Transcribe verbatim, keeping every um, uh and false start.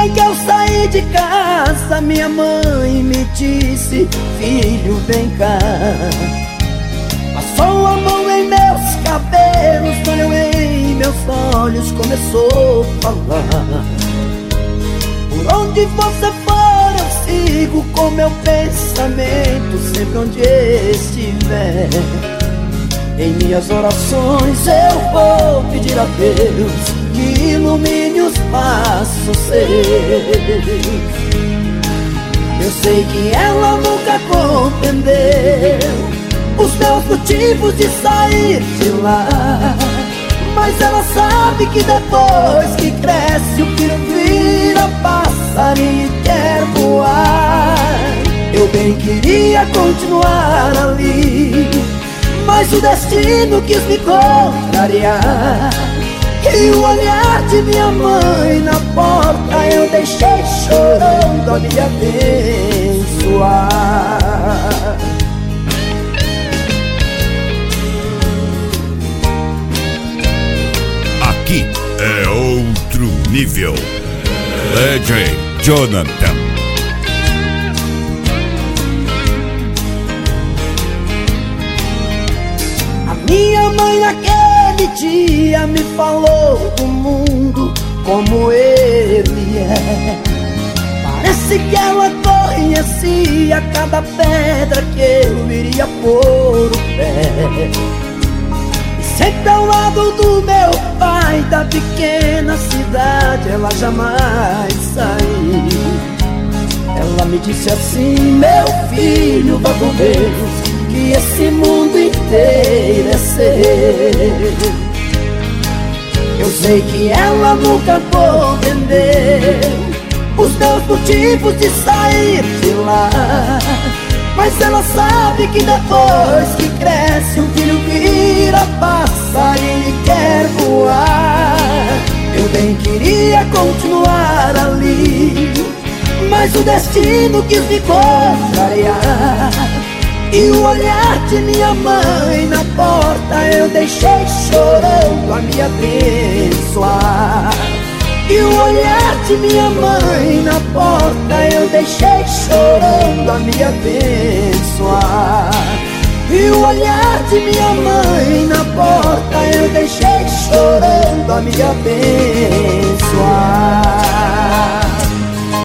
dia em que eu saí de casa, minha mãe me disse: filho, vem cá. Passou a mão em meus cabelos, olhou em meus olhos, começou a falar: por onde você for eu sigo com meu pensamento, sempre onde estiver. Em minhas orações eu vou pedir a Deus que ilumine os passos seus. Eu sei que ela nunca compreendeu os meus motivos de sair de lá, mas ela sabe que depois que cresce o filho vira passarinho e quer voar. Eu bem queria continuar ali, mas o destino quis me contrariar. E o olhar de minha mãe na porta eu deixei chorando a me abençoar. Aqui é outro nível. D J Jonathan. Minha mãe naquele dia me falou do mundo como ele é. Parece que ela conhecia cada pedra que eu iria pôr o pé. E sempre ao lado do meu pai, da pequena cidade, ela jamais saiu. Ela me disse assim: meu filho, vá com Deus, que esse mundo inteiro é seu. Eu sei que ela nunca compreendeu os meus motivos de sair de lá, mas ela sabe que depois que cresce um filho vira passarinho e quer voar. Eu bem queria continuar ali, mas o destino quis me contrariar. E o olhar de minha mãe na porta eu deixei chorando a me abençoar. E o olhar de minha mãe na porta eu deixei chorando a me abençoar. E o olhar de minha mãe na porta eu deixei chorando a me abençoar.